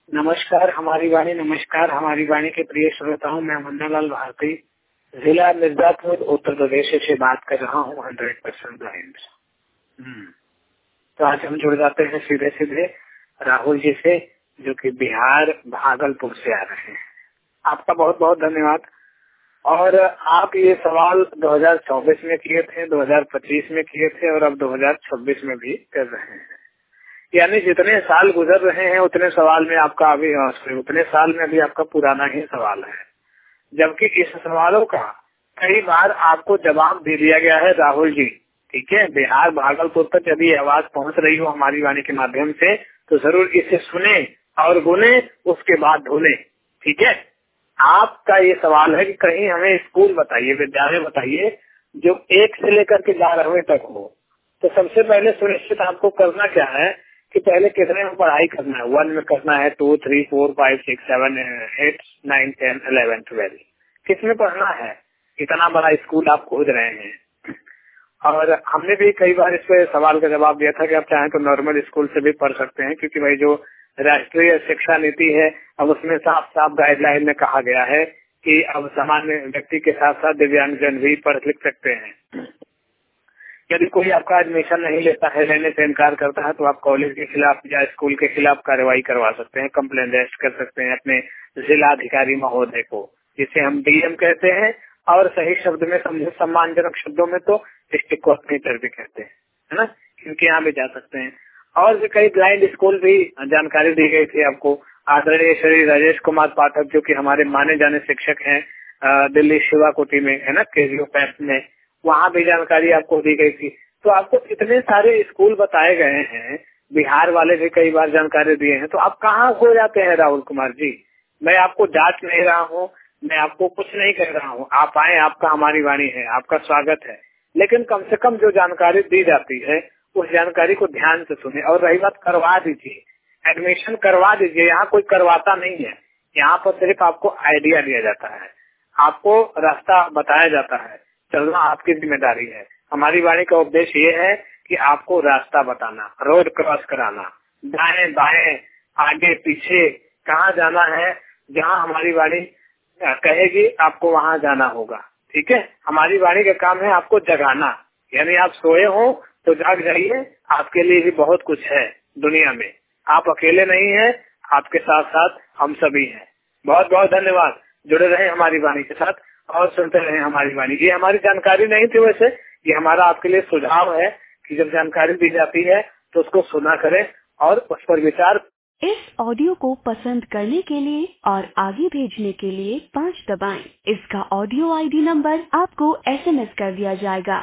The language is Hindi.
नमस्कार हमारी वाणी, नमस्कार हमारी वाणी के प्रिय श्रोताओं, मैं मुन्नालाल भारती जिला मिर्जापुर उत्तर प्रदेश से बात कर रहा हूँ 100% ब्लाइंड। तो आज हम जुड़ जाते हैं सीधे सीधे राहुल जी से, जो कि बिहार भागलपुर से आ रहे हैं। आपका बहुत बहुत धन्यवाद। और आप ये सवाल 2024 में किए थे, 2025 में किए थे और अब 2026 में भी कर रहे हैं। यानी जितने साल गुजर रहे हैं उतने साल में अभी आपका पुराना ही सवाल है, जबकि इस सवालों का कई बार आपको जवाब दे दिया गया है राहुल जी। ठीक है, बिहार भागलपुर तक यदि आवाज पहुंच रही हो हमारी वाणी के माध्यम से तो जरूर इसे सुने और गुने, उसके बाद धुने। ठीक है, आपका ये सवाल है कि कहीं हमें स्कूल बताइए, विद्यालय बताइए जो 1 से लेकर के 12वीं तक हो। तो सबसे पहले सुनिश्चित आपको करना क्या है कि पहले कितने में पढ़ाई करना है। 1 में करना है, 2, 3, 4, 5, 6, 7, 8, 9, 10, 11, 12 किस में पढ़ना है। इतना बड़ा स्कूल आप खोज रहे हैं। और हमने भी कई बार इस पे सवाल का जवाब दिया था कि आप चाहें तो नॉर्मल स्कूल से भी पढ़ सकते हैं, क्योंकि भाई जो राष्ट्रीय शिक्षा नीति है अब उसमें साफ साफ गाइडलाइन में कहा गया है कि अब सामान्य व्यक्ति के साथ साथ दिव्यांगजन भी पढ़ लिख सकते हैं। यदि कोई आपका एडमिशन नहीं लेता है, लेने से इनकार करता है, तो आप कॉलेज के खिलाफ या स्कूल के खिलाफ कार्रवाई करवा सकते हैं, कंप्लेन रजिस्टर कर सकते हैं अपने जिला अधिकारी महोदय को, जिसे हम डीएम कहते हैं, और सही शब्द में सम्मानजनक शब्दों में तो डिस्ट्रिक्ट कोऑर्डिनेटर भी कहते हैं, है ना। इनके यहाँ भी जा सकते हैं। और भी कई ब्लाइंड स्कूल भी जानकारी दी गई थी आपको। आदरणीय श्री राजेश कुमार पाठक, जो कि हमारे माने जाने शिक्षक हैं दिल्ली शिवा कोटी में, है ना, केजीओ पैप में, वहाँ भी जानकारी आपको दी गई थी। तो आपको इतने सारे स्कूल बताए गए हैं, बिहार वाले भी कई बार जानकारी दिए हैं, तो आप कहाँ खो जाते हैं राहुल कुमार जी। मैं आपको डांट नहीं रहा हूँ, मैं आपको कुछ नहीं कह रहा हूँ। आप आए, आपका हमारी वाणी है, आपका स्वागत है, लेकिन कम से कम जो जानकारी दी जाती है उस जानकारी को ध्यान से सुने। और रही बात, करवा दीजिए, एडमिशन करवा दीजिए। यहाँ कोई करवाता नहीं है, यहाँ पर सिर्फ आपको आइडिया दिया जाता है, आपको रास्ता बताया जाता है, चलना आपकी जिम्मेदारी है। हमारी वाणी का उद्देश्य ये है कि आपको रास्ता बताना, रोड क्रॉस कराना, दाएं बाएं आगे पीछे कहाँ जाना है, जहाँ हमारी वाणी कहेगी आपको वहाँ जाना होगा। ठीक है, हमारी वाणी का काम है आपको जगाना। यानी आप सोए हो तो जाग जाइए, आपके लिए भी बहुत कुछ है दुनिया में। आप अकेले नहीं हैं, आपके साथ साथ हम सभी हैं। बहुत बहुत धन्यवाद। जुड़े रहे हमारी वाणी के साथ और सुनते रहे हमारी वाणी। ये हमारी जानकारी नहीं थी, वैसे ये हमारा आपके लिए सुझाव है कि जब जानकारी दी जाती है तो उसको सुना करें और उस पर विचार। इस ऑडियो को पसंद करने के लिए और आगे भेजने के लिए 5 दबाएं। इसका ऑडियो आईडी नंबर आपको SMS कर दिया जाएगा।